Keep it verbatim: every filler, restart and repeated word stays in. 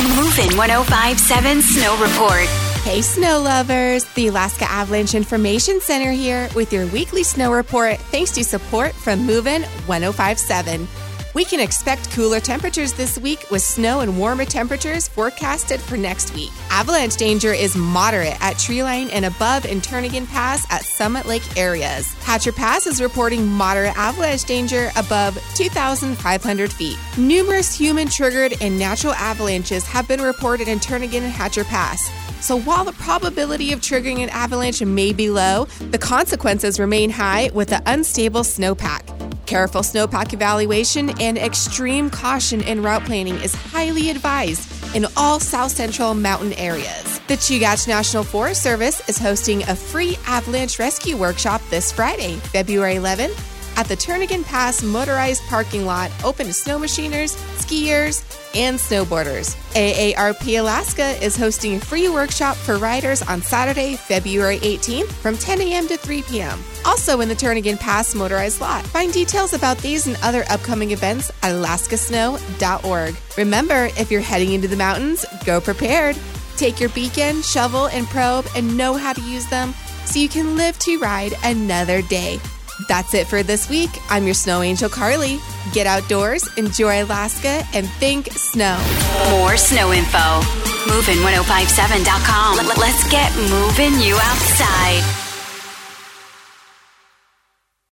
Moving one oh five point seven Snow Report. Hey, snow lovers. The Alaska Avalanche Information Center here with your weekly snow report, thanks to support from Movin' one oh five point seven. We can expect cooler temperatures this week with snow and warmer temperatures forecasted for next week. Avalanche danger is moderate at Treeline and above in Turnagain Pass at Summit Lake areas. Hatcher Pass is reporting moderate avalanche danger above two thousand five hundred feet. Numerous human-triggered and natural avalanches have been reported in Turnagain and Hatcher Pass. So while the probability of triggering an avalanche may be low, the consequences remain high with the unstable snowpack. Careful snowpack evaluation and extreme caution in route planning is highly advised in all south central mountain areas. The Chugach National Forest Service is hosting a free avalanche rescue workshop this Friday, February eleventh, at the Turnagain Pass motorized parking lot, open to snow machiners, skiers, and snowboarders. A A R P Alaska is hosting a free workshop for riders on Saturday, February eighteenth from ten a.m. to three p.m. Also in the Turnagain Pass motorized lot. Find details about these and other upcoming events at alaska snow dot org. Remember, if you're heading into the mountains, go prepared. Take your beacon, shovel, and probe and know how to use them so you can live to ride another day. That's it for this week. I'm your snow angel, Carly. Get outdoors, enjoy Alaska, and think snow. More snow info. Movin' one oh five seven dot com. Let's get moving you outside.